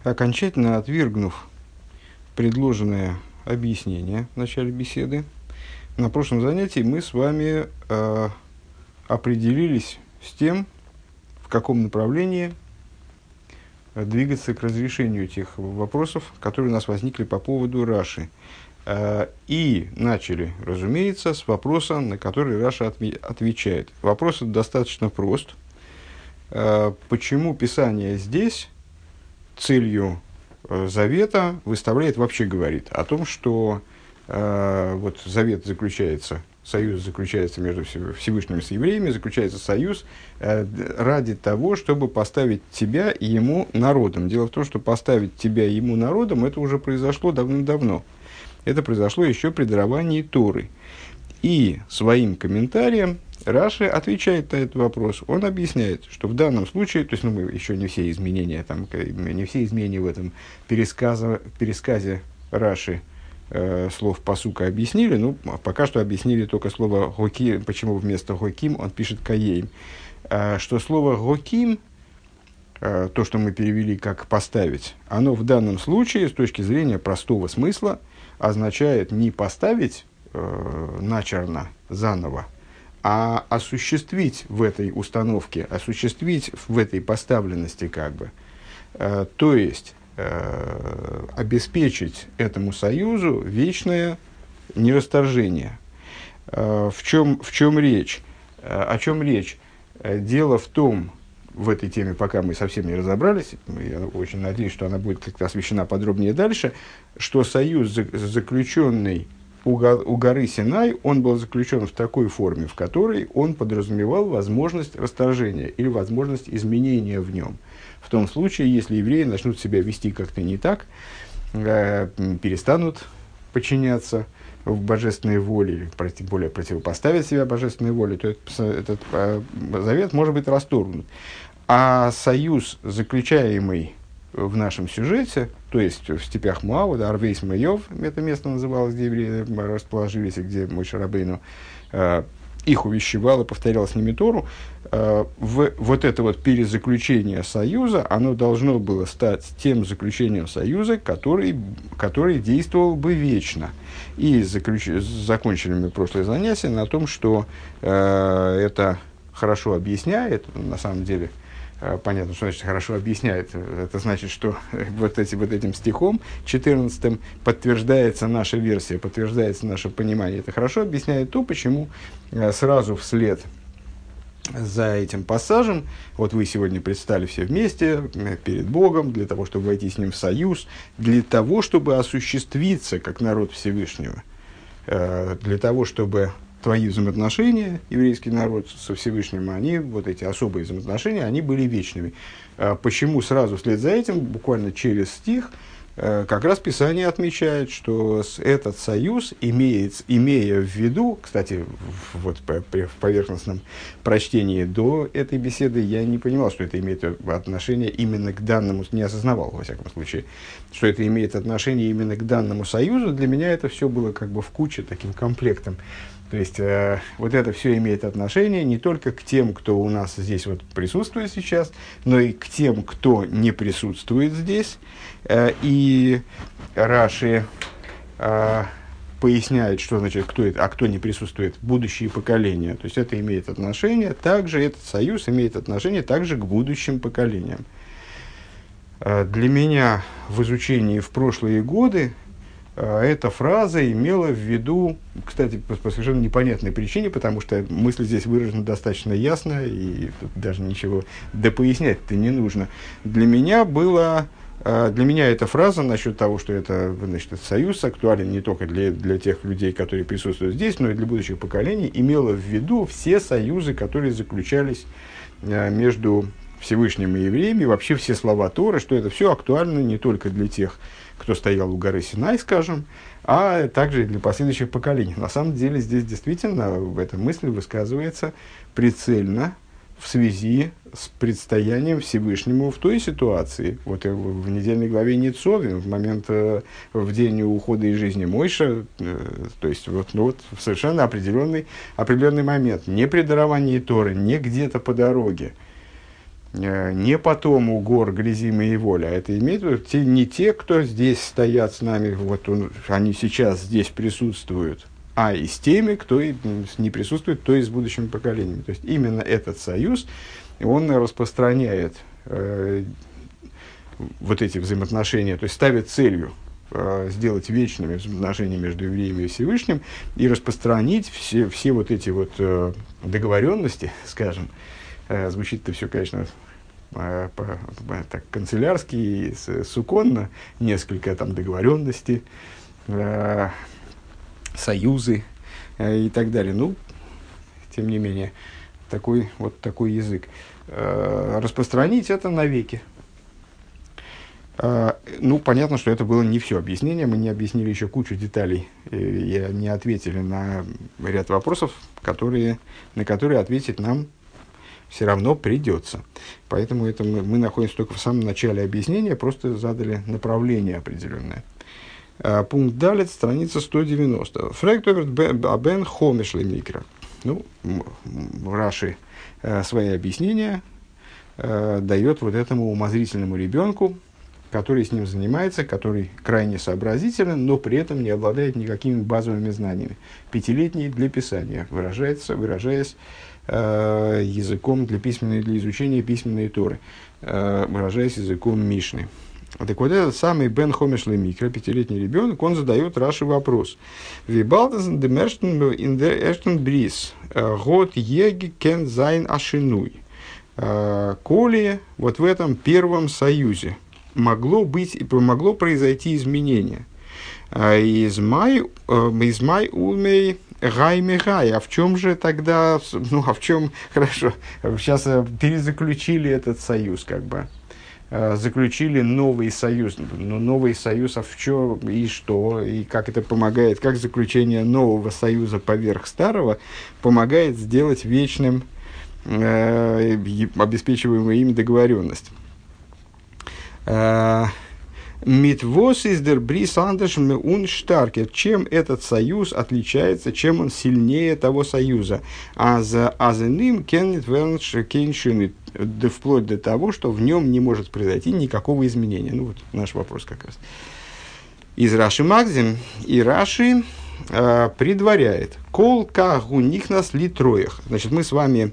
Окончательно отвергнув предложенное объяснение в начале беседы, на прошлом занятии мы с вами определились с тем, в каком направлении двигаться к разрешению тех вопросов, которые у нас возникли по поводу Раши. И начали, разумеется, с вопроса, на который Раша отвечает. Вопрос достаточно прост. Почему Писание здесь целью завета выставляет, вообще говорит о том, что вот завет заключается, союз заключается между Всевышним и евреями, заключается союз ради того, чтобы поставить тебя и ему народом. Дело в том, что поставить тебя и ему народом, это уже произошло давным-давно. Это произошло еще при даровании Торы. И своим комментарием Раши отвечает на этот вопрос. Он объясняет, что в данном случае, то есть мы еще не все изменения, не все изменения в этом пересказе Раши слов пасука объяснили, пока что объяснили только слово «гоким», почему вместо «гоким» он пишет «каейм». Что слово «гоким», то, что мы перевели как «поставить», оно в данном случае, с точки зрения простого смысла, означает не поставить начерно, заново, а осуществить в этой установке, осуществить в этой поставленности то есть обеспечить этому союзу вечное нерасторжение. В чем речь? О чем речь? Дело в том, в этой теме, пока мы совсем не разобрались, я очень надеюсь, что она будет как-то освещена подробнее дальше, что союз, заключенный у горы Синай, он был заключен в такой форме, в которой он подразумевал возможность расторжения или возможность изменения в нем. В том случае, если евреи начнут себя вести как-то не так, перестанут подчиняться в божественной воле, или более противопоставят себя божественной воле, то этот завет может быть расторгнут. А союз, заключаемый в нашем сюжете, то есть в степях Моава, Арвейс Майов, это место называлось, где евреи расположились, и где Моше Рабейну их увещевал и повторял с ними Тору, вот это вот перезаключение союза, оно должно было стать тем заключением союза, который действовал бы вечно. И закончили мы прошлое занятие на том, что это хорошо объясняет, на самом деле, понятно, что значит хорошо объясняет. Это значит, что вот этим стихом 14 подтверждается наша версия, подтверждается наше понимание. Это хорошо объясняет то, почему сразу вслед за этим пассажем, вот вы сегодня предстали все вместе перед Богом, для того, чтобы войти с Ним в союз, для того, чтобы осуществиться как народ Всевышнего, для того, чтобы твои взаимоотношения, еврейский народ со Всевышним, они, вот эти особые взаимоотношения, они были вечными. Почему сразу вслед за этим, буквально через стих, как раз Писание отмечает, что этот союз, имея в виду, кстати, вот в поверхностном прочтении до этой беседы я не понимал, что это имеет отношение именно к данному, не осознавал, во всяком случае, что это имеет отношение именно к данному союзу. Для меня это все было в куче, таким комплектом. То есть, вот это все имеет отношение не только к тем, кто у нас здесь вот присутствует сейчас, но и к тем, кто не присутствует здесь. И Раши поясняет, что значит, кто это, а кто не присутствует, будущие поколения. То есть, это имеет отношение, также этот союз имеет отношение также к будущим поколениям. Для меня в изучении в прошлые годы эта фраза имела в виду, кстати, по совершенно непонятной причине, потому что мысль здесь выражена достаточно ясно, и тут даже ничего допояснять-то не нужно. Для меня эта фраза насчет того, что это, значит, этот союз актуален не только для тех людей, которые присутствуют здесь, но и для будущих поколений, имела в виду все союзы, которые заключались между Всевышним и евреями, вообще все слова Торы, что это все актуально не только для тех, кто стоял у горы Синай, скажем, а также и для последующих поколений. На самом деле здесь действительно в этой мысли высказывается прицельно в связи с предстоянием Всевышнему в той ситуации. Вот в недельной главе Ницовим, в день ухода из жизни Мойша, то есть в совершенно определенный момент, не при даровании Торы, не где-то по дороге, не потом у гор грязи моей воли, а это имеет в виду не те, кто здесь стоят с нами, они сейчас здесь присутствуют, а и с теми, кто не присутствует, то и с будущими поколениями. То есть именно этот союз, он распространяет вот эти взаимоотношения, то есть ставит целью сделать вечными взаимоотношения между евреями и Всевышним и распространить все вот эти вот договоренности, скажем. Звучит-то все, конечно, так канцелярски и суконно, несколько там договоренностей, союзы и так далее. Ну, тем не менее, такой язык. Распространить это навеки. Ну, понятно, что это было не все объяснение. Мы не объяснили еще кучу деталей и не ответили на ряд вопросов, на которые ответить нам все равно придется. Поэтому это мы находимся только в самом начале объяснения, просто задали направление определенное. Пункт далее, страница 190. Фрэгтоберт абен хомишли микро. Ну, Раши свои объяснения дает вот этому умозрительному ребенку, который с ним занимается, который крайне сообразителен, но при этом не обладает никакими базовыми знаниями. Пятилетний для писания, выражаясь языком для изучения письменной Торы, выражаясь языком Мишны. Так вот, этот самый Бен Хомиш Лемикра, пятилетний ребенок, он задает Раши вопрос. «Вибалтазен де мерштен ин дер эрштен брис, год еги кен зайн ашинуй». Коли вот в этом первом союзе могло произойти изменение. Из май умей гай-мегай. А в чем же тогда, хорошо, сейчас перезаключили этот союз, заключили новый союз. Но новый союз, а в чем и что, и как это помогает, как заключение нового союза поверх старого помогает сделать вечным обеспечиваемую им договоренность. Митвос из дер брис андершме унштарке. Чем этот союз отличается, чем он сильнее того союза? А за азеним кеннет вернш кейншины. Вплоть до того, что в нем не может произойти никакого изменения. Ну, вот наш вопрос как раз. Из Раши Макзим. И Раши предваряет. Кол кагу нихнас ли троях. Значит, мы с вами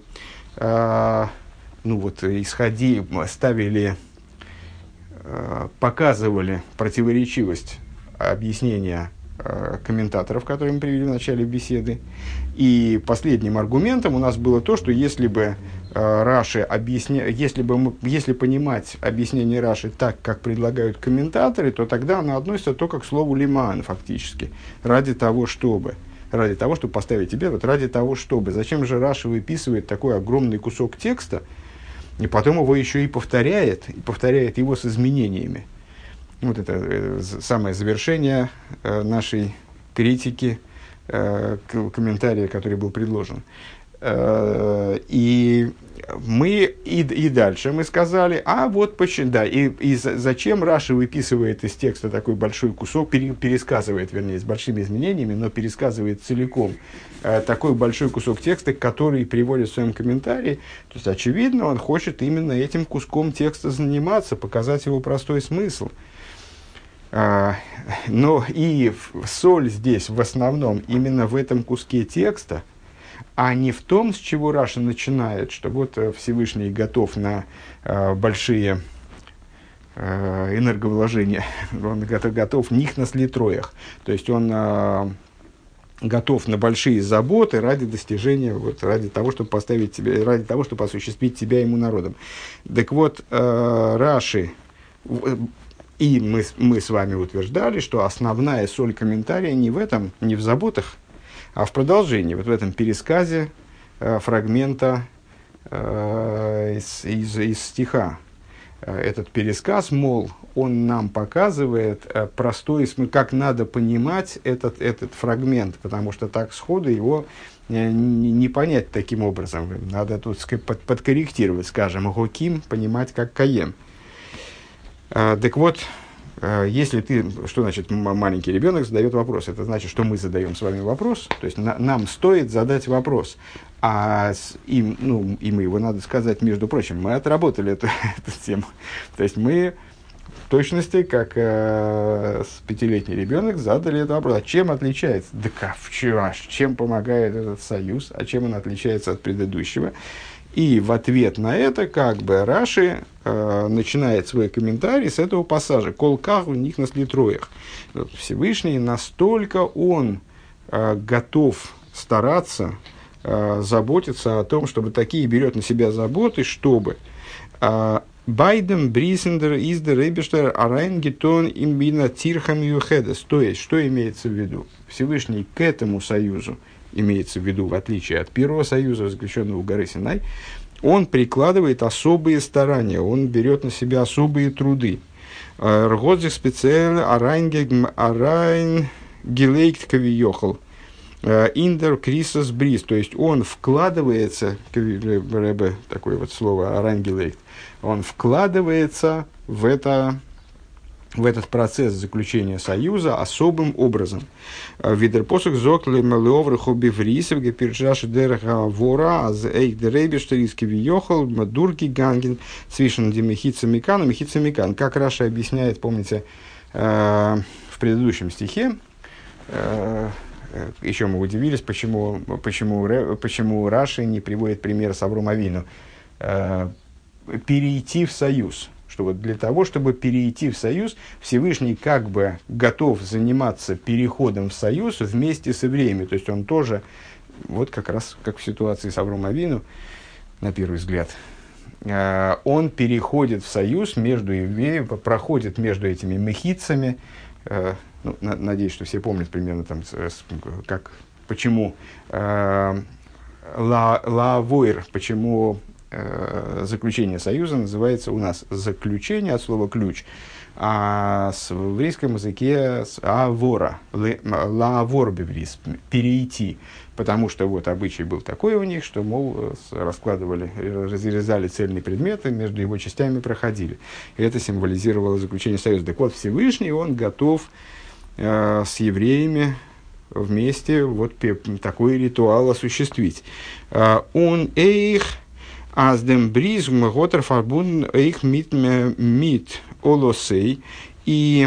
показывали противоречивость объяснения комментаторов, которые мы привели в начале беседы. И последним аргументом у нас было то, что если бы если понимать объяснение Раши так, как предлагают комментаторы, то тогда оно относится только к слову лиман, фактически, ради того, чтобы поставить тебе, ради того, чтобы. Зачем же Раши выписывает такой огромный кусок текста, и потом его еще и повторяет его с изменениями. Вот это самое завершение нашей критики, комментария, который был предложен. И дальше мы сказали, зачем Раши выписывает из текста такой большой кусок, пересказывает, с большими изменениями, но пересказывает целиком такой большой кусок текста, который приводит в своем комментарии. То есть, очевидно, он хочет именно этим куском текста заниматься, показать его простой смысл. Но и соль здесь в основном именно в этом куске текста, а не в том, с чего Раши начинает, что вот Всевышний готов на большие энерговложения, он готов нихнас ли троях, то есть он готов на большие заботы ради достижения, ради того, чтобы ради того, чтобы осуществить себя ему народом. Так вот, Раши, и мы с вами утверждали, что основная соль комментария не в заботах, а в продолжении, в этом пересказе фрагмента из стиха. Этот пересказ, мол, он нам показывает простой смысл, как надо понимать этот фрагмент, потому что так сходу его не понять таким образом. Надо тут подкорректировать, скажем, гоким, понимать как каем. Так вот, Если ты, что значит маленький ребенок задает вопрос? Это значит, что мы задаем с вами вопрос, то есть нам стоит задать вопрос, и мы его, надо сказать, между прочим, мы отработали эту тему. То есть мы в точности, как пятилетний ребенок, задали этот вопрос. А чем отличается? Чем помогает этот союз? А чем он отличается от предыдущего? И в ответ на это, как бы, Раши начинает свой комментарий с этого пассажа. «Колках у них на слитроях». Всевышний настолько он готов стараться, заботиться о том, чтобы такие берет на себя заботы, чтобы «Байдем брисендер издер ребештер арайнгетон имбина тирхам юхедес». То есть, что имеется в виду? Всевышний к этому союзу, имеется в виду, в отличие от первого союза, заключенного у горы Синай, он прикладывает особые старания, он берет на себя особые труды. «Ргодзих специально арайнгелейкт кавиёхал». Индер крисос бриз, то есть он вкладывается, Ребе, такое вот слово арангелейт, он вкладывается в этот процесс заключения союза особым образом. Видерпосух зокли мелеовры хобби врисов геперджаши дерха вора аз эйх дерейбештариски виёхал мадурки ганген свишен демихица микан и михица микан. Как Раша объясняет, помните, в предыдущем стихе, еще мы удивились, почему Раши не приводит пример с Авром Авину. Перейти в союз. Что вот для того, чтобы перейти в союз, Всевышний как бы готов заниматься переходом в союз вместе с евреями. То есть он тоже, вот как раз как в ситуации с Авром Авину, на первый взгляд, он переходит в союз между евреями, проходит между этими мехицами. Надеюсь, что все помнят примерно, почему лавойр, почему заключение союза называется у нас заключение от слова ключ, а в еврейском языке авора, лавор беврис, перейти, потому что вот обычай был такой у них, что, мол, раскладывали, разрезали цельные предметы, между его частями проходили. И это символизировало заключение союза. Так вот, Всевышний, он готов с евреями вместе вот такой ритуал осуществить. Он эйх аздем бриз готер фарбун эйх мит олосей. И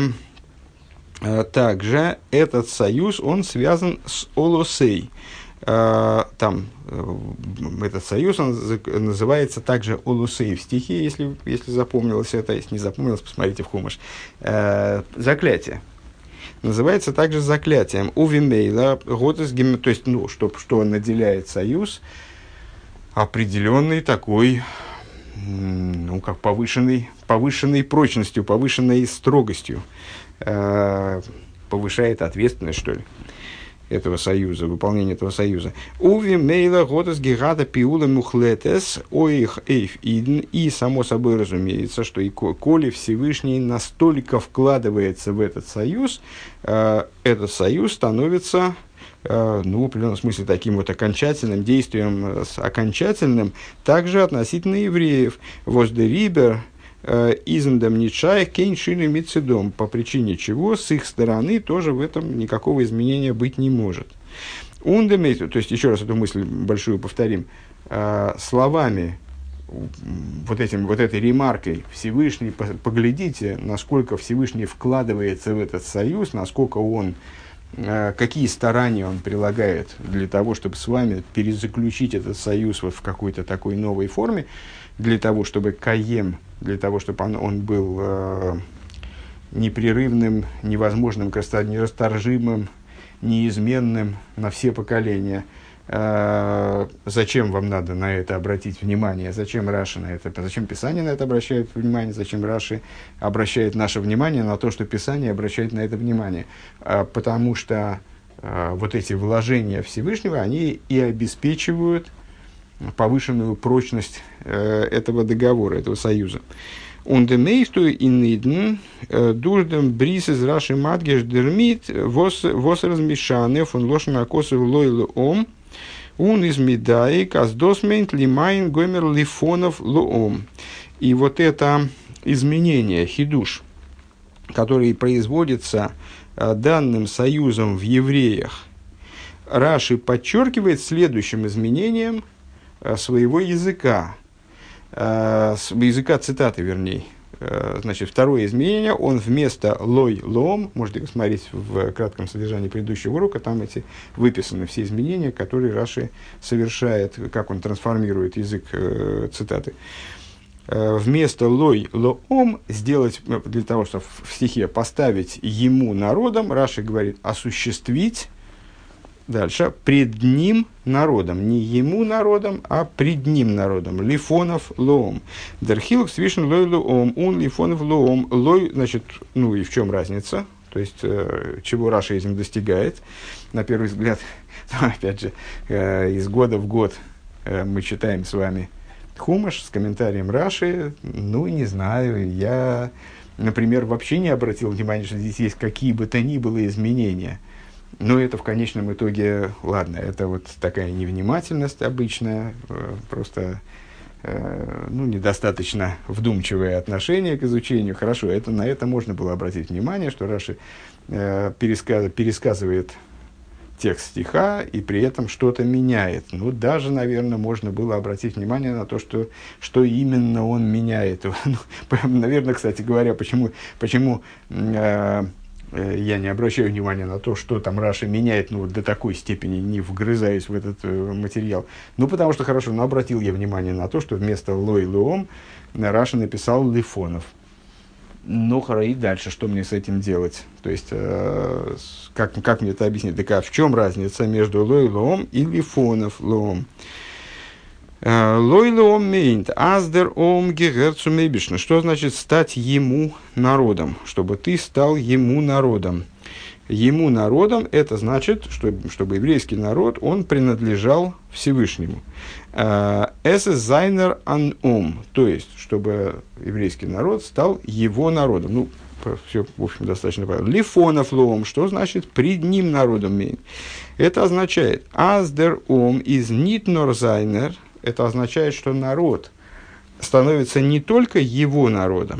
также этот союз, он связан с олосей. Там этот союз, он называется также олусей в стихе, если запомнилось это, если не запомнилось, посмотрите в Хумаш. Заклятие. Называется также заклятием. Увимейла, то есть, что наделяет союз определенной такой, как повышенной прочностью, повышенной строгостью, повышает ответственность, что ли, этого союза, выполнение этого союза. Увимейла, готес гигата пиула мухлетес, оих эйф иден, и само собой разумеется, что и коли Всевышний настолько вкладывается в этот союз становится, в определенном смысле, таким вот окончательным действием, окончательным, также относительно евреев. Воздерибер изндам ничай кейншили мицедом, по причине чего с их стороны тоже в этом никакого изменения быть не может. Ундамейту, то есть, еще раз эту мысль большую повторим, словами, вот этой ремаркой Всевышний, поглядите, насколько Всевышний вкладывается в этот союз, насколько он, какие старания он прилагает для того, чтобы с вами перезаключить этот союз вот в какой-то такой новой форме, для того, чтобы каем, для того, чтобы он был непрерывным, невозможным, нерасторжимым, неизменным на все поколения. Зачем вам надо на это обратить внимание? Зачем Раши на это? Зачем Писание на это обращает внимание? Зачем Раши обращает наше внимание на то, что Писание обращает на это внимание? Потому что вот эти вложения Всевышнего, они и обеспечивают повышенную прочность этого договора, этого союза. Und der meiste in Eden durch den Bris из Раши Мадгеш дермит was размешаны von лошен акосов лойлы ом он из медаик аз досмент лимайн гомер лифонов лоом. И вот это изменение, хидуш, который производится данным союзом в евреях, Раши подчеркивает следующим изменением своего языка, языка цитаты, вернее. Значит, второе изменение, он вместо лой лом, можете посмотреть в кратком содержании предыдущего урока, там эти выписаны все изменения, которые Раши совершает, как он трансформирует язык цитаты. Вместо лой лоом сделать, для того, чтобы в стихе поставить ему народом, Раши говорит осуществить. Дальше. Пред ним народом. Не ему народом, а пред ним народом. Лифонов лоом. Дерхилк свишен лой лоом. Он лифонов лоом. Лой, значит, ну и в чем разница? То есть, чего Раши этим достигает? На первый взгляд, опять же, из года в год мы читаем с вами Хумаш с комментарием Раши. Ну, не знаю, я, например, вообще не обратил внимания, что здесь есть какие бы то ни было изменения. Но это в конечном итоге, ладно, это вот такая невнимательность обычная, просто недостаточно вдумчивое отношение к изучению. Хорошо, на это можно было обратить внимание, что Раши пересказывает текст стиха и при этом что-то меняет. Ну, даже, наверное, можно было обратить внимание на то, что именно он меняет. Наверное, кстати говоря, почему я не обращаю внимания на то, что там Раши меняет, до такой степени, не вгрызаясь в этот материал. Потому что, хорошо, обратил я внимание на то, что вместо лой лоом Раши написал лифонов. И дальше, что мне с этим делать? То есть, как мне это объяснить? Так, в чем разница между лой лоом и лифонов лоом? Лой лоом мейнт, аздер ом гегерцу мейбишна. Что значит стать ему народом? Чтобы ты стал ему народом. Ему народом, это значит, чтобы еврейский народ, он принадлежал Всевышнему. Эс зайнер ан ом, то есть, чтобы еврейский народ стал его народом. Все, в общем, достаточно понятно. Лифонов лоом, что значит пред ним народом мейнт? Это означает аздер ом из нитнор зайнер. Это означает, что народ становится не только его народом,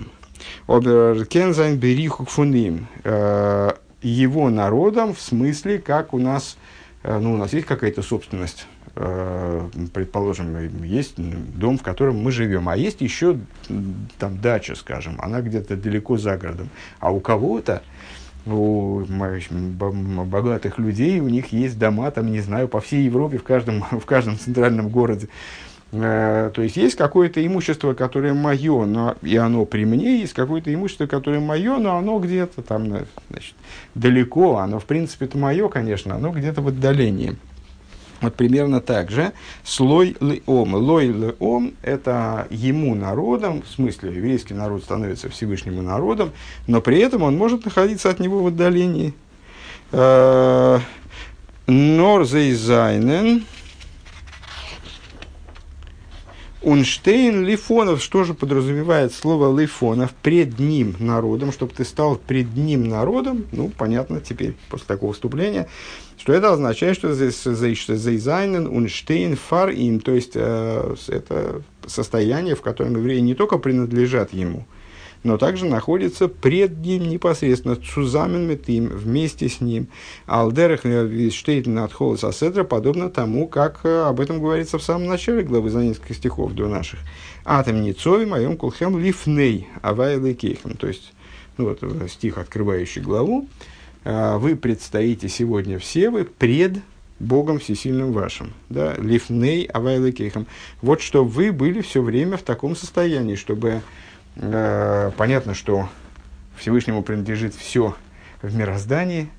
его народом в смысле, как у нас есть какая-то собственность, предположим, есть дом, в котором мы живем, а есть еще там дача, скажем, она где-то далеко за городом, а у кого-то, у богатых людей, у них есть дома, там, не знаю, по всей Европе, в каждом центральном городе. То есть, есть какое-то имущество, которое мое, и оно при мне, есть какое-то имущество, которое мое, но оно где-то там, значит, далеко, оно, в принципе-то мое, конечно, оно где-то в отдалении. Вот примерно так же слой леом. Лой леом – это ему народом, в смысле, еврейский народ становится Всевышнему народом, но при этом он может находиться от него в отдалении. Норзейзайнен Унштейн лифонов. Что же подразумевает слово лифонов? Пред ним народом, чтобы ты стал пред ним народом. Понятно теперь, после такого вступления, что это означает, что зейзайнен унштейн фар им, то есть это состояние, в котором евреи не только принадлежат ему, но также находятся пред ним непосредственно, цузамен мет им, вместе с ним. Алдерах штейтен от холос аседра, подобно тому, как об этом говорится в самом начале главы, за несколько стихов до наших. Атом ницови моем кулхем лифней авайлы кейхем. То есть, стих, открывающий главу. Вы предстоите сегодня все, вы пред Богом Всесильным вашим. Да? Лифней авайлы кейхем. Вот что вы были все время в таком состоянии, чтобы... Понятно, что Всевышнему принадлежит все в мироздании.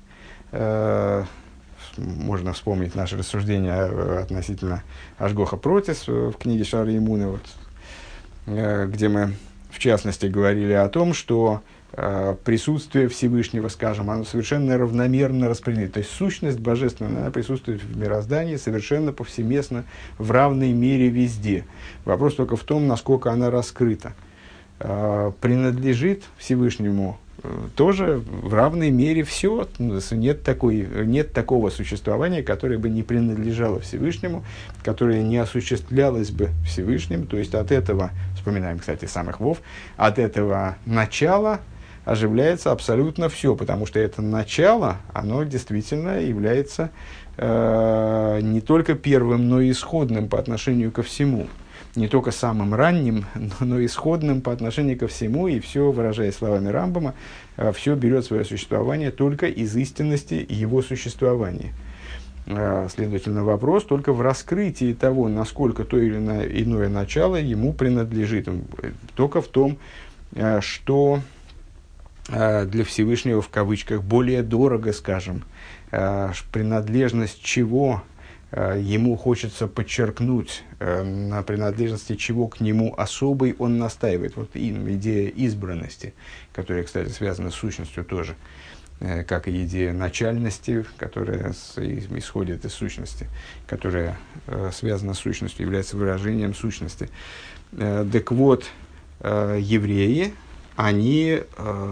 Можно вспомнить наше рассуждение относительно Ашгоха Протис в книге Шар Имуна, где мы, в частности, говорили о том, что присутствие Всевышнего, скажем, оно совершенно равномерно распределено. То есть сущность божественная, она присутствует в мироздании совершенно повсеместно, в равной мере везде. Вопрос только в том, насколько она раскрыта. Принадлежит Всевышнему тоже в равной мере все. Нет такого существования, которое бы не принадлежало Всевышнему, которое не осуществлялось бы Всевышним. То есть от этого, вспоминаем, кстати, самых Вов, от этого начала оживляется абсолютно все, потому что это начало, оно действительно является не только первым, но и исходным по отношению ко всему. Не только самым ранним, но исходным по отношению ко всему, и все, выражаясь словами Рамбама, все берет свое существование только из истинности его существования. Следовательно, вопрос только в раскрытии того, насколько то или иное начало ему принадлежит. Только в том, что для Всевышнего, в кавычках, более дорого, скажем, принадлежность чего ему хочется подчеркнуть, на принадлежности чего к нему особый он настаивает. Вот идея избранности, которая, кстати, связана с сущностью тоже, как и идея начальности, которая исходит из сущности, которая связана с сущностью, является выражением сущности. Так вот, евреи, они,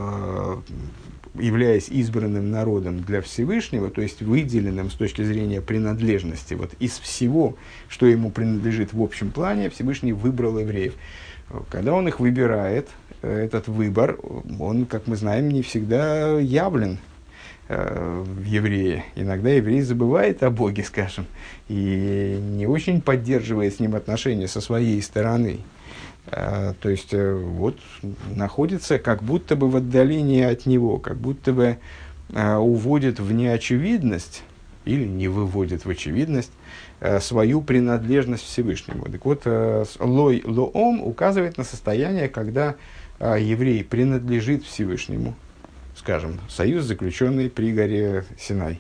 являясь избранным народом для Всевышнего, то есть выделенным с точки зрения принадлежности, вот из всего, что ему принадлежит в общем плане, Всевышний выбрал евреев. Когда он их выбирает, этот выбор, он, как мы знаем, не всегда явлен в еврее. Иногда еврей забывает о Боге, скажем, и не очень поддерживает с ним отношения со своей стороны. То есть, вот, находится как будто бы в отдалении от него, как будто бы уводит в неочевидность или не выводит в очевидность свою принадлежность Всевышнему. Так вот, лой лоом указывает на состояние, когда еврей принадлежит Всевышнему, скажем, союз, заключенный при горе Синай.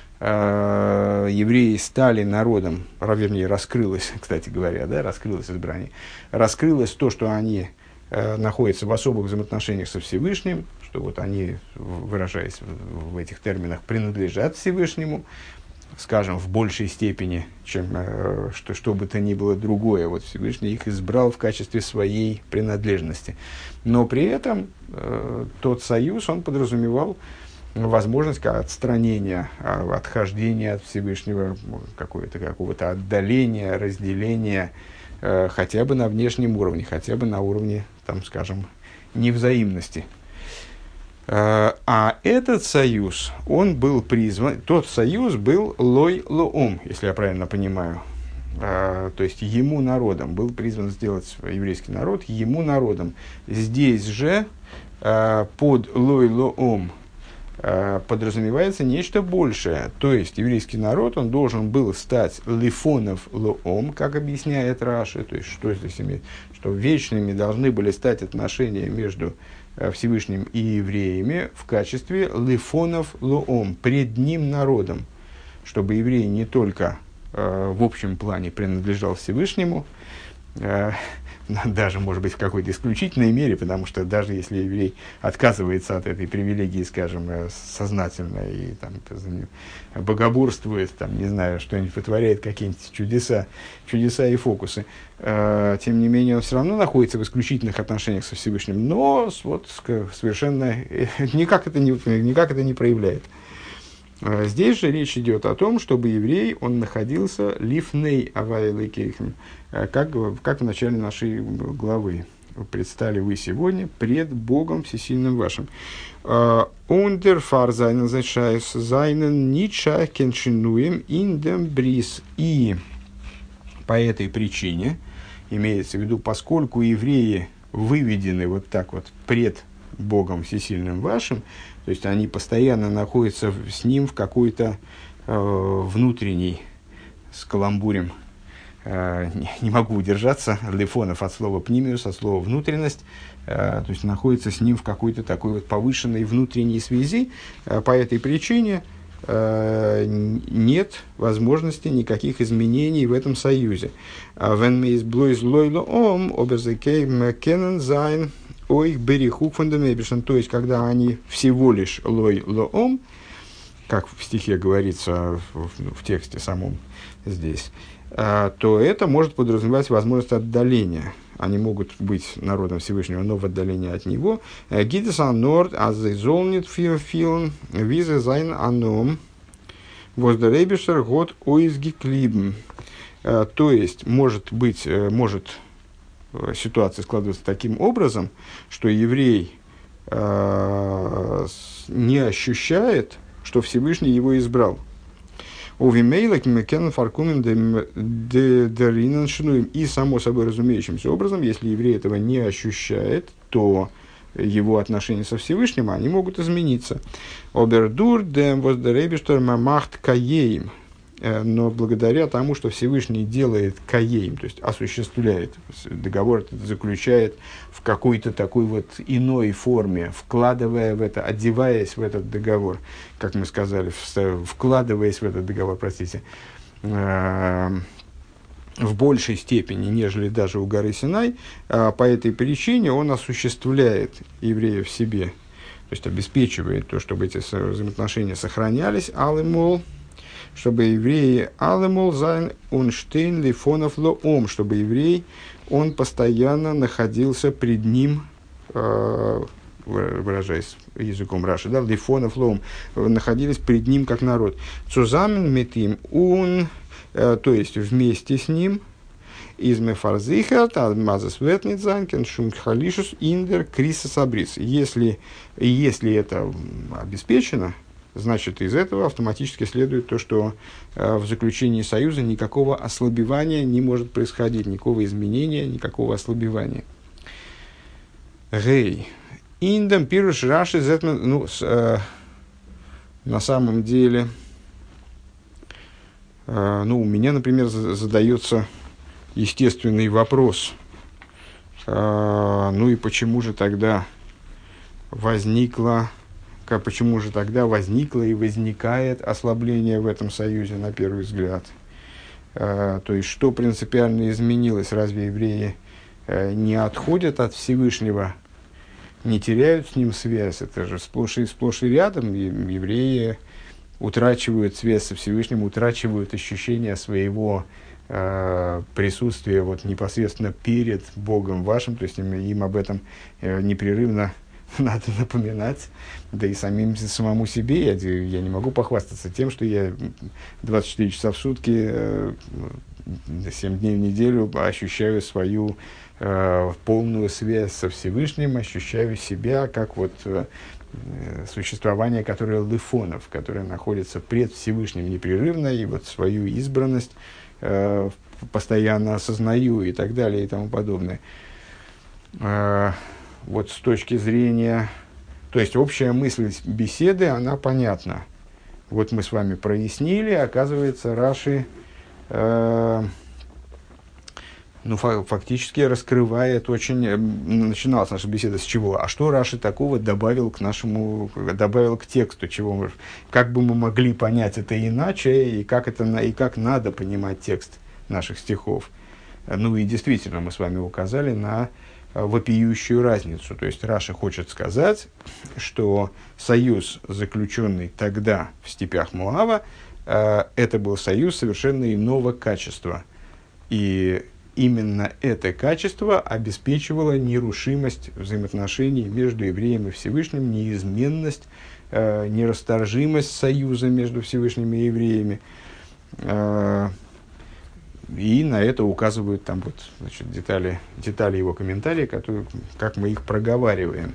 Евреи стали народом, вернее, раскрылось, кстати говоря, да, раскрылось избрание, раскрылось то, что они находятся в особых взаимоотношениях со Всевышним, что вот они, выражаясь в этих терминах, принадлежат Всевышнему, скажем, в большей степени, чем что бы то ни было другое. Вот Всевышний их избрал в качестве своей принадлежности. Но при этом тот союз, он подразумевал возможность отстранения, отхождения от Всевышнего, какого-то отдаления, разделения, хотя бы на внешнем уровне, хотя бы на уровне, там, скажем, невзаимности. А этот союз, он был призван, тот союз был лой лоом, если я правильно понимаю. То есть ему народом, был призван сделать еврейский народ ему народом. Здесь же под лой лоом подразумевается нечто большее. То есть еврейский народ, он должен был стать лифонов лоом, как объясняет Раши. То есть что здесь имеет? Что вечными должны были стать отношения между Всевышним и евреями в качестве лифонов лоом, пред ним народом. Чтобы еврей не только в общем плане принадлежал Всевышнему, даже, может быть, в какой-то исключительной мере, потому что даже если еврей отказывается от этой привилегии, скажем, сознательно и там, богоборствует, там, не знаю, что-нибудь вытворяет, какие-нибудь чудеса и фокусы, тем не менее он все равно находится в исключительных отношениях со Всевышним, но вот, совершенно никак это не проявляет. Здесь же речь идет о том, чтобы еврей, он находился лифней авайлы кейхм, как в начале нашей главы. Предстали вы сегодня пред Богом Всесильным вашим. Ундер фар зайнен зайшайс зайнен нича кеншинуем индем брис. И по этой причине, имеется в виду, поскольку евреи выведены вот так вот пред Богом Всесильным вашим, то есть они постоянно находятся с ним в какой-то внутренней, с каламбурем, не могу удержаться, лефонов от слова пнимиус, от слова внутренность, то есть находятся с ним в какой-то такой вот повышенной внутренней связи. По этой причине нет возможности никаких изменений в этом союзе. Wenn mir ist bloß Leule aber sie kennen sein, ой, берихук фундамебишен, то есть, когда они всего лишь лой лоом, как в стихе говорится в тексте самом здесь, то это может подразумевать возможность отдаления. Они могут быть народом Всевышнего, но в отдалении от него. Гидес анорд азайзолнит филн визе зайн аном воздеребишер год ойзгиклибн. То есть, может ситуация складывается таким образом, что еврей не ощущает, что Всевышний его избрал. И само собой разумеющимся образом, если еврей этого не ощущает, то его отношения со Всевышним, они могут измениться. Но благодаря тому, что Всевышний делает каеем, то есть осуществляет договор, заключает в какой-то такой вот иной форме, вкладывая в это, одеваясь в этот договор, как мы сказали, вкладываясь в этот договор, простите, в большей степени, нежели даже у горы Синай, по этой причине он осуществляет еврея в себе, то есть обеспечивает то, чтобы эти взаимоотношения сохранялись, алымол, чтобы евреи алэмол зайн унштейн лифонов лоом, чтобы еврей, он постоянно находился пред ним, выражаясь языком Раши, да, лифонов лоом, находились пред ним как народ. Цузамен метим ун, то есть вместе с ним, из мефарзихат, алмазас ветнитзанкен, шумхалишус, индер, крисас абрис. Если это обеспечено, значит, из этого автоматически следует то, что в заключении союза никакого ослабевания не может происходить, никакого изменения, никакого ослабевания. Гей. Индам пируш раши зетмен. Ну, на самом деле, у меня, например, задается естественный вопрос. И почему же тогда возникло и возникает ослабление в этом союзе, на первый взгляд? То есть, что принципиально изменилось? Разве евреи не отходят от Всевышнего, не теряют с ним связь? Это же сплошь и рядом. Евреи утрачивают связь со Всевышним, утрачивают ощущение своего присутствия вот, непосредственно перед Богом вашим. То есть, им об этом непрерывно надо напоминать, да и самому себе. Я не могу похвастаться тем, что я 24 часа в сутки, 7 дней в неделю ощущаю свою полную связь со Всевышним, ощущаю себя как вот существование, которое лифонов, которое находится пред Всевышним непрерывно, и вот свою избранность постоянно осознаю и так далее и тому подобное. Вот с точки зрения, то есть общая мысль беседы, она понятна. Вот мы с вами прояснили, оказывается, Раши фактически раскрывает очень... Начиналась наша беседа с чего? А что Раши такого добавил к тексту? Как бы мы могли понять это иначе, и как надо понимать текст наших стихов? И действительно, мы с вами указали на вопиющую разницу. То есть Раши хочет сказать, что союз, заключенный тогда в степях Моава, это был союз совершенно иного качества. И именно это качество обеспечивало нерушимость взаимоотношений между евреем и Всевышним, неизменность, нерасторжимость союза между Всевышним и евреями. И на это указывают там вот, значит, детали его комментария, как мы их проговариваем.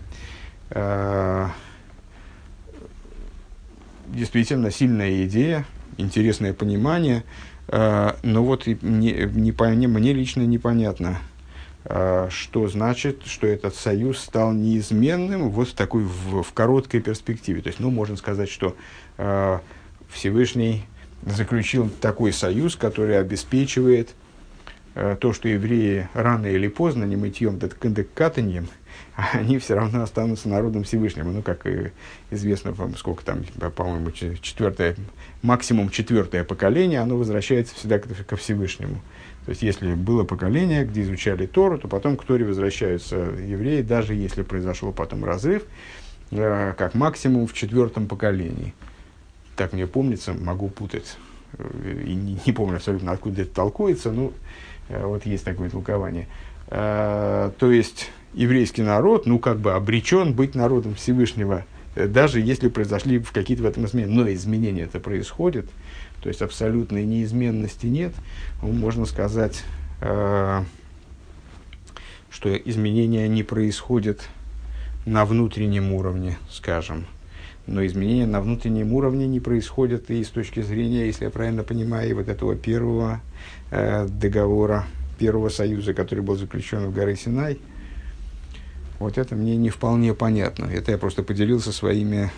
Действительно сильная идея, интересное понимание, но вот мне лично непонятно, что значит, что этот союз стал неизменным вот в короткой перспективе. То есть, можно сказать, что Всевышний заключил такой союз, который обеспечивает то, что евреи рано или поздно, не мытьем, да катаньем, они все равно останутся народом Всевышнего. Как известно, сколько там, по-моему, максимум четвертое поколение, оно возвращается всегда ко Всевышнему. То есть, если было поколение, где изучали Тору, то потом к Торе возвращаются евреи, даже если произошел потом разрыв, как максимум в четвертом поколении. Так мне помнится, могу путать, и не помню абсолютно, откуда это толкуется, вот есть такое толкование. То есть, еврейский народ, обречен быть народом Всевышнего, даже если произошли какие-то в этом изменения. Но изменения это происходят, то есть, абсолютной неизменности нет. Можно сказать, что изменения не происходят на внутреннем уровне, скажем. Но изменения на внутреннем уровне не происходят и с точки зрения, если я правильно понимаю, вот этого первого договора, первого союза, который был заключен в горе Синай. Вот это мне не вполне понятно. Это я просто поделился своим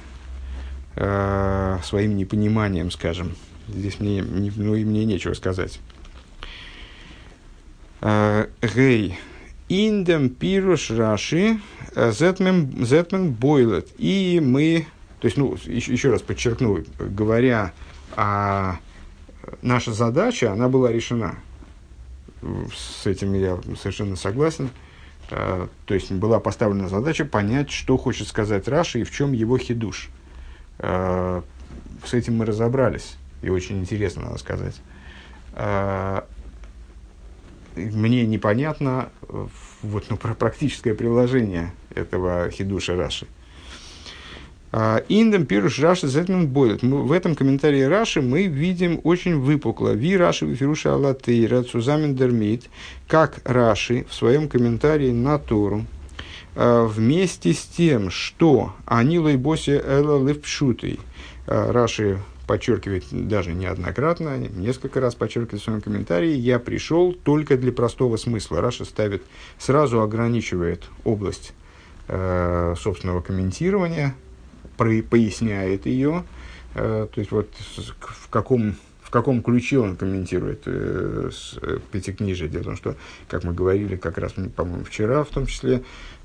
непониманием, скажем. Здесь мне нечего сказать. Гей. Индем пируш Раши зетмен бойлет. И мы, то есть, еще раз подчеркну, говоря наша задача, она была решена. С этим я совершенно согласен. То есть, была поставлена задача понять, что хочет сказать Раши и в чем его хидуш. С этим мы разобрались. И очень интересно, надо сказать. Мне непонятно про практическое приложение этого хидуша Раши. Индем пируш Раши зетмен бойлет. В этом комментарии Раши мы видим очень выпукло. Ви Раши вифируша алатейра цузамен дермит. Как Раши в своем комментарии на Тору вместе с тем, что анилой босе эла левпшутый. Раши подчеркивает даже неоднократно, несколько раз подчеркивает в своем комментарии, я пришел только для простого смысла. Раша сразу ограничивает область собственного комментирования, поясняет ее, то есть вот в каком ключе он комментирует Пятикнижие. Дело в том, что, как мы говорили как раз, по-моему, вчера в том числе,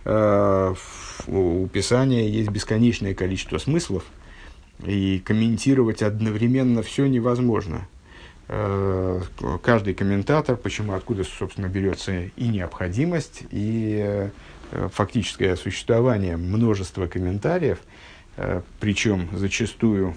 у Писания есть бесконечное количество смыслов, и комментировать одновременно все невозможно. Каждый комментатор, откуда, собственно, берется и необходимость, и фактическое существование множества комментариев, причем зачастую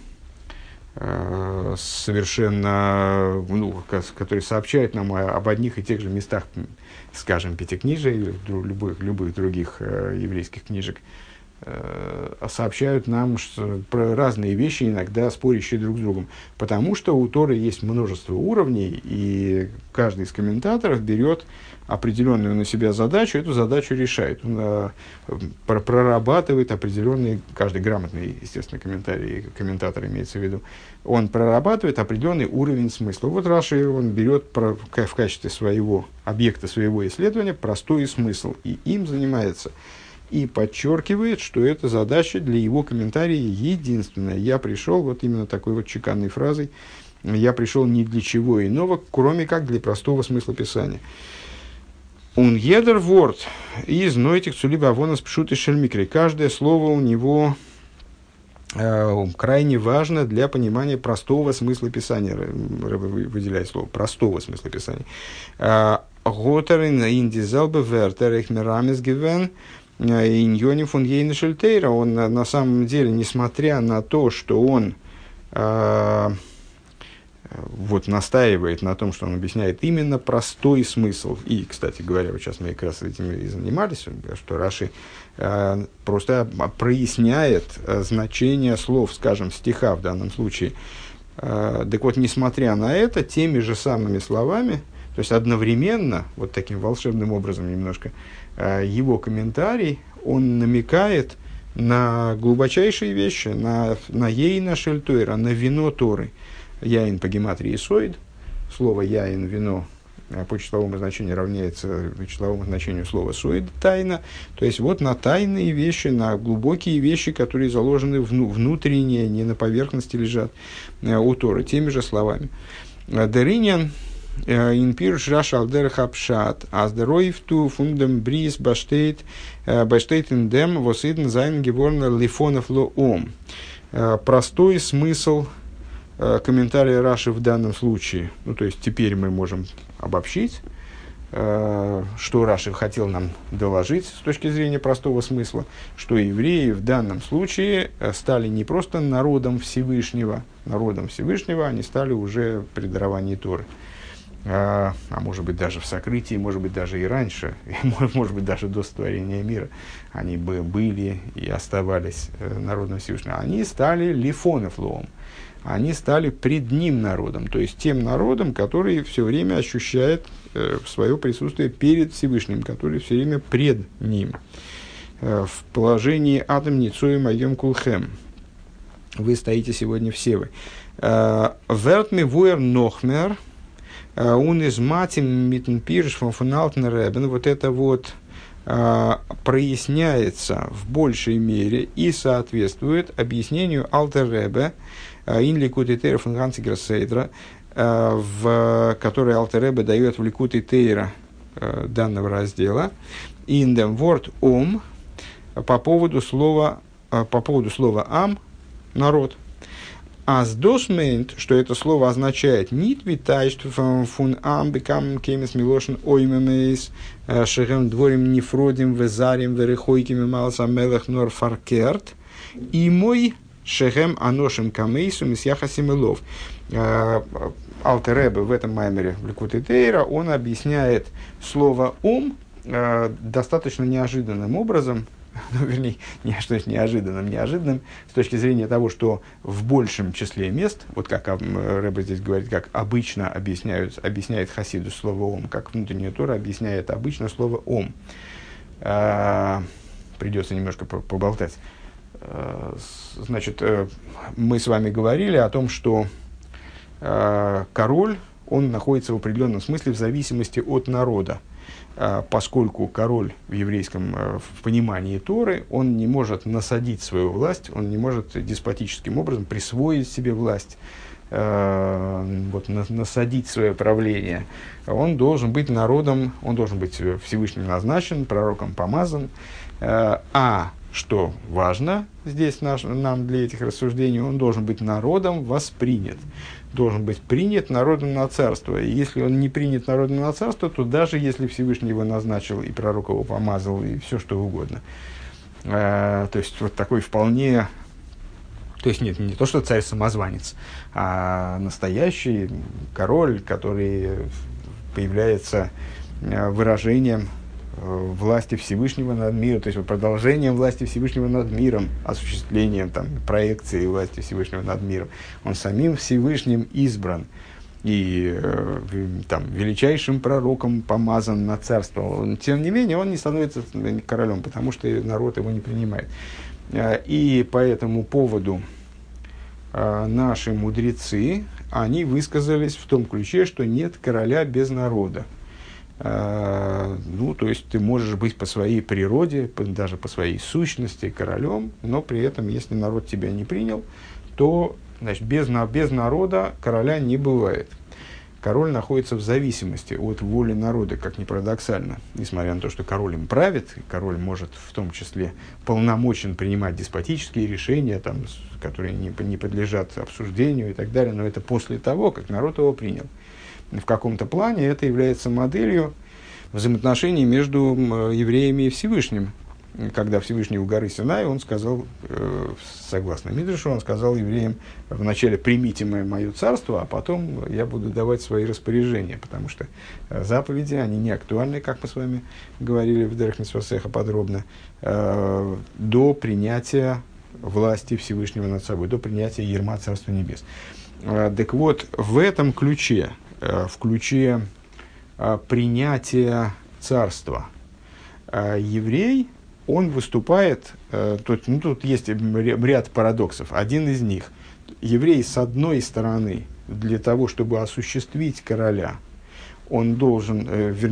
совершенно, которые сообщают нам об одних и тех же местах, скажем, Пятикнижия или любых других еврейских книжек, сообщают нам про разные вещи, иногда спорящие друг с другом. Потому что у Торы есть множество уровней, и каждый из комментаторов берет определенную на себя задачу, эту задачу решает. Он прорабатывает определенные, каждый грамотный, естественно, комментатор имеется в виду, он прорабатывает определенный уровень смысла. Вот Раши, он берет в качестве своего объекта, своего исследования простой смысл, и им занимается. И подчеркивает, что эта задача для его комментария единственная. Я пришел, вот именно такой вот чеканной фразой, я пришел ни для чего иного, кроме как для простого смысла Писания. Он едер ворд из нойтик цулиба авонас пшут и шельмикри. Каждое слово у него крайне важно для понимания простого смысла Писания. Выделяет слово простого смысла Писания. Готерин индизалбе вертер их мирамис гивен. Иньони фон Ейна Шельтейра, он на самом деле, несмотря на то, что он настаивает на том, что он объясняет именно простой смысл. И, кстати говоря, вот сейчас мы как раз этим и занимались, что Раши просто проясняет значение слов, скажем, стиха в данном случае. Так вот, несмотря на это, теми же самыми словами, то есть одновременно, вот таким волшебным образом немножко, его комментарий, он намекает на глубочайшие вещи, на ейна шельтойра, на вино Торы. Яин по гематрии соид, слово яин, вино, по числовому значению равняется числовому значению слова соид, тайна. То есть вот на тайные вещи, на глубокие вещи, которые заложены внутренние, не на поверхности лежат у Торы, теми же словами. Дериньян инпирш раш алдерах апшат, аздероивту фундам бриз баштейт индем восидн зайн геворна лифонов лоом. Простой смысл комментария Раши в данном случае. То есть теперь мы можем обобщить, что Раши хотел нам доложить с точки зрения простого смысла, что евреи в данном случае стали не просто народом Всевышнего, они стали уже при даровании Торы. А может быть даже в сокрытии, может быть даже и раньше, может быть даже до сотворения мира, они были и оставались народом Всевышнего. Они стали лифонов лоом, они стали пред ним народом, то есть тем народом, который все время ощущает свое присутствие перед Всевышним, который все время пред ним. в положении «Атом ницуем айом кулхем». Вы стоите сегодня все вы. «Верт ми вуэр нохмер, ун из матим митн пирш фон алтен ребен». Вот это вот проясняется в большей мере и соответствует объяснению Алтер Ребе ин Ликутей Тейра фон Ганцигера Сейдра, который Алтер Ребе дает в Ликутей Тейра данного раздела, in dem Wort по поводу слова ам, народ. Аз досмейнт, что это слово означает нит витайшт фун ам бекам кемес милошен оймемейс шерем дворим нефродим везарим верехойкими малса мелех нор фаркерт и мой шерем аношем камейсу мисьяхасимелов. Алтер Ребе в этом маймере в Ликутей Тейра он объясняет слово достаточно неожиданным образом. Ну, вернее, что есть неожиданным, с точки зрения того, что в большем числе мест, вот как Ребе здесь говорит, как обычно объясняет Хасиду слово «ом», как внутренняя Тора объясняет обычно слово «ом». Придется немножко поболтать. Значит, мы с вами говорили о том, что король, он находится в определенном смысле в зависимости от народа. Поскольку король в еврейском в понимании Торы, он не может насадить свою власть, он не может деспотическим образом присвоить себе власть, насадить свое правление. Он должен быть народом, он должен быть Всевышним назначен, пророком помазан. А что важно здесь нам для этих рассуждений, он должен быть народом воспринят. Должен быть принят народом на царство. И если он не принят народом на царство, то даже если Всевышний его назначил, и пророк его помазал, и все что угодно. То есть, вот такой вполне... То есть, нет, не то, что царь-самозванец, а настоящий король, который появляется выражением власти Всевышнего над миром, то есть продолжением власти Всевышнего над миром, осуществлением проекции власти Всевышнего над миром. Он самим Всевышним избран и величайшим пророком помазан на царство. Тем не менее, он не становится королем, потому что народ его не принимает. И по этому поводу наши мудрецы, они высказались в том ключе, что нет короля без народа. То есть ты можешь быть по своей природе, даже по своей сущности королем, но при этом, если народ тебя не принял, то значит, без народа короля не бывает. Король находится в зависимости от воли народа, как ни парадоксально. Несмотря на то, что король им правит, король может в том числе полномочен принимать деспотические решения, которые не подлежат обсуждению и так далее, но это после того, как народ его принял. В каком-то плане это является моделью взаимоотношений между евреями и Всевышним. Когда Всевышний у горы Синай, он сказал, согласно Мидрашу, он сказал евреям: вначале примите мое царство, а потом я буду давать свои распоряжения, потому что заповеди, они не актуальны, как мы с вами говорили в Дерех Мицвот подробно, до принятия власти Всевышнего над собой, до принятия ярма Царства Небес. Так вот, в этом ключе, в ключе принятия царства, еврей, он выступает, тут есть ряд парадоксов. Один из них: еврей, с одной стороны, для того, чтобы осуществить короля, он должен,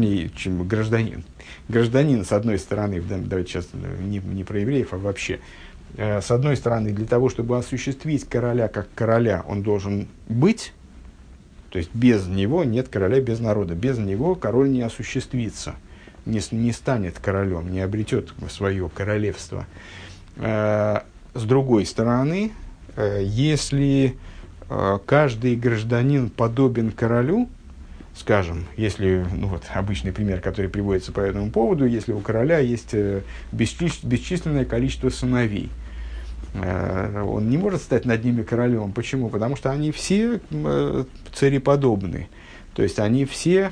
гражданин, с одной стороны, давайте сейчас не про евреев, а вообще, с одной стороны, для того, чтобы осуществить короля как короля, он должен быть. То есть без него нет короля, без народа. Без него король не осуществится, не станет королем, не обретет свое королевство. С другой стороны, если каждый гражданин подобен королю, скажем, если, обычный пример, который приводится по этому поводу, если у короля есть бесчисленное количество сыновей, он не может стать над ними королем. Почему? Потому что они все цареподобны. То есть они все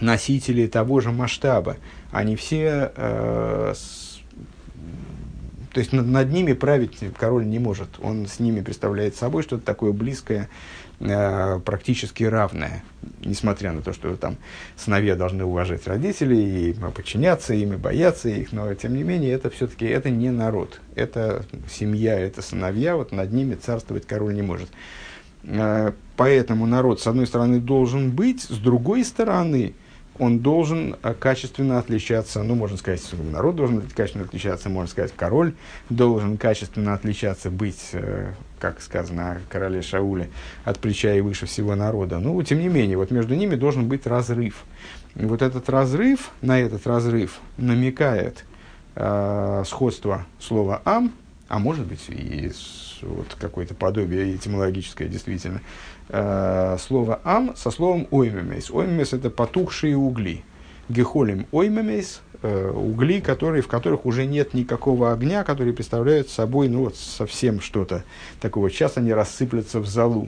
носители того же масштаба. Они все то есть над ними править король не может. Он с ними представляет собой что-то такое близкое, практически равное. Несмотря на то, что там сыновья должны уважать родителей, и подчиняться им, и бояться их, но тем не менее это все-таки это не народ. Это семья, это сыновья, вот над ними царствовать король не может. Поэтому народ, с одной стороны, должен быть, с другой стороны, он должен качественно отличаться, ну, можно сказать, народ должен качественно отличаться, можно сказать, король должен качественно отличаться, быть, как сказано о короле Шауле, от плеча и выше всего народа. Но, тем не менее, вот между ними должен быть разрыв. И вот этот разрыв, на этот разрыв намекает сходство слова «ам», а может быть и вот какое-то подобие этимологическое действительно, слово «ам» со словом «оймемейс». «Оймемейс» — это потухшие угли. «Гехолим оймемейс» — угли, в которых уже нет никакого огня, которые представляют собой совсем что-то такого. Сейчас они рассыплются в золу.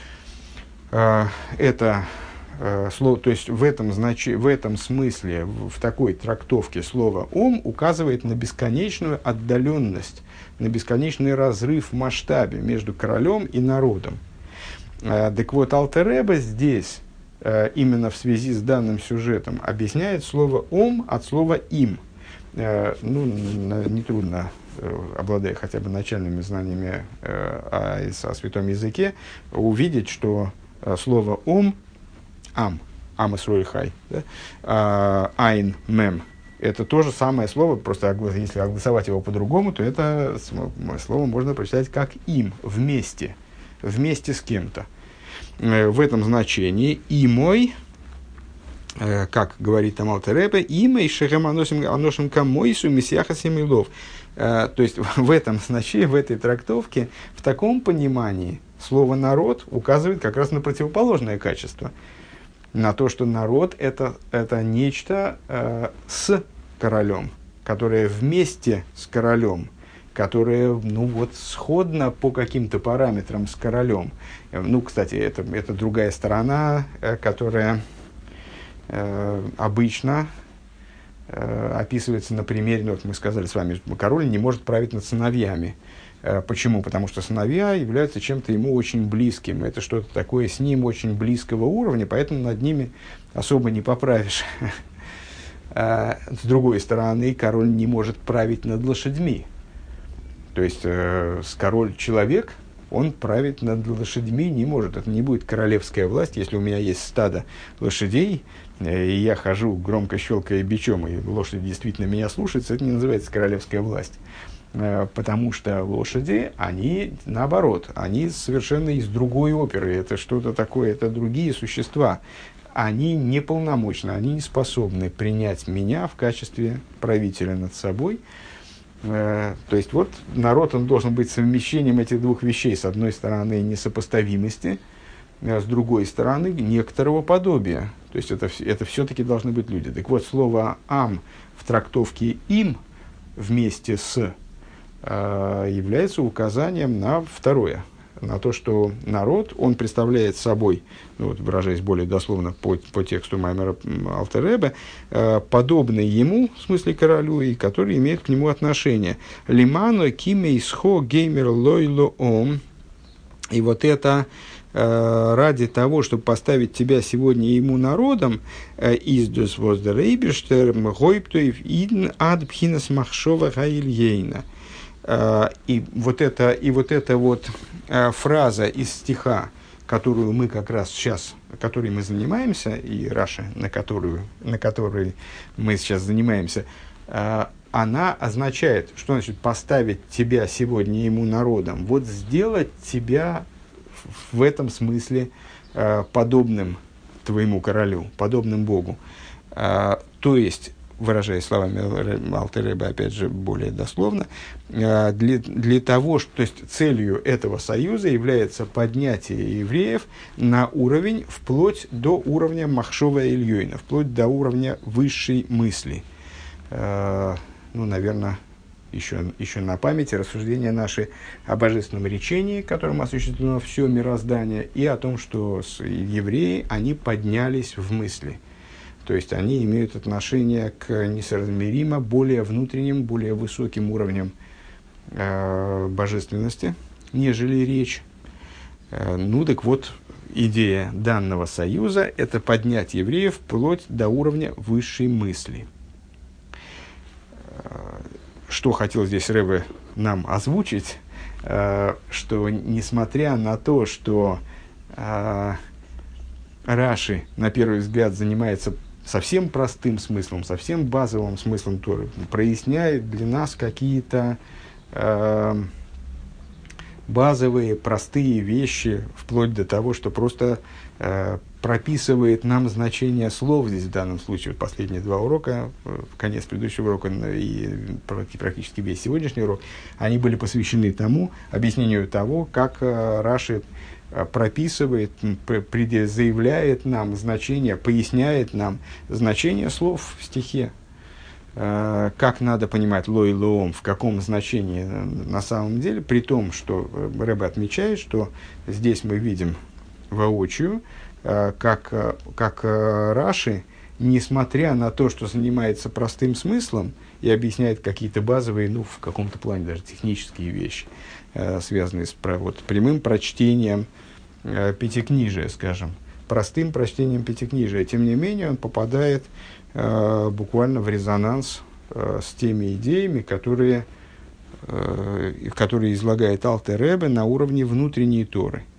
Это слово, то есть в этом смысле, в такой трактовке слово «ом» указывает на бесконечную отдаленность, на бесконечный разрыв в масштабе между королем и народом. Так вот, Алтер Ребе здесь, именно в связи с данным сюжетом, объясняет слово «ом» от слова «им». Нетрудно, обладая хотя бы начальными знаниями о святом языке, увидеть, что слово «ом», «ам», «ам Исроэль Хай», «айн», «мем», это то же самое слово, просто если огласовать его по-другому, то это слово можно прочитать как «им», «вместе», вместе с кем-то. В этом значении «имой», как говорит там Алтер Ребе, «имой шехем аношим камойсу месьяха семилов». То есть в этом значении, в этой трактовке, в таком понимании слово «народ» указывает как раз на противоположное качество. На то, что народ это нечто с королем, которое вместе с королем, которое сходно по каким-то параметрам с королем. Кстати, это другая сторона, которая обычно описывается на примере, мы сказали с вами, король не может править над сыновьями. Почему? Потому что сыновья являются чем-то ему очень близким. Это что-то такое с ним очень близкого уровня, поэтому над ними особо не поправишь. С другой стороны, король не может править над лошадьми. То есть, король-человек, он править над лошадьми не может. Это не будет королевская власть. Если у меня есть стадо лошадей, и я хожу, громко щелкая бичом, и лошадь действительно меня слушается, это не называется королевская власть. Потому что лошади, они наоборот, они совершенно из другой оперы, это что-то такое, это другие существа. Они неполномочны, они не способны принять меня в качестве правителя над собой. То есть народ, он должен быть совмещением этих двух вещей. С одной стороны, несопоставимости, с другой стороны, некоторого подобия. То есть это все-таки должны быть люди. Так вот, слово «ам» в трактовке «им» вместе с является указанием на второе, на то, что народ, он представляет собой, выражаясь более дословно по тексту Маймера Алтер Ребе, подобный ему, в смысле королю, и который имеет к нему отношение. «Лимано кимейсхо геймер лойло ом». И вот это ради того, чтобы поставить тебя сегодня ему народом, «издус воздерейбештер гойптоев идн ад пхинас махшова хаильейна». И вот эта фраза из стиха, которую мы как раз сейчас, которой мы занимаемся, и Раши, на которой мы сейчас занимаемся, она означает, что значит поставить тебя сегодня ему народом, сделать тебя в этом смысле подобным твоему королю, подобным Богу. То есть, выражаясь словами Алтер Ребе, опять же, более дословно, для того, то есть целью этого союза является поднятие евреев на уровень, вплоть до уровня Махшова Ильёйна, вплоть до уровня высшей мысли. Наверное, еще на памяти рассуждения наши о божественном речении, которым осуществлено все мироздание, и о том, что евреи, они поднялись в мысли. То есть они имеют отношение к несоразмеримо более внутренним, более высоким уровням божественности, нежели речь. Ну так вот, идея данного союза – это поднять евреев вплоть до уровня высшей мысли. Что хотел здесь Ребе нам озвучить, что несмотря на то, что Раши, на первый взгляд, занимается совсем простым смыслом, совсем базовым смыслом Торы, проясняет для нас какие-то базовые, простые вещи, вплоть до того, что просто прописывает нам значение слов здесь в данном случае. Вот последние два урока, конец предыдущего урока и практически весь сегодняшний урок, они были посвящены тому, объяснению того, как Раши прописывает, заявляет нам значение, поясняет нам значение слов в стихе. Как надо понимать лой лоом, в каком значении на самом деле, при том, что Ребе отмечает, что здесь мы видим воочию, как Раши, несмотря на то, что занимается простым смыслом и объясняет какие-то базовые, ну, в каком-то плане даже технические вещи, связанные с прямым прочтением пятикнижия, скажем, простым прочтением пятикнижия, тем не менее он попадает буквально в резонанс с теми идеями, которые излагает Алтер Ребе на уровне внутренней Торы.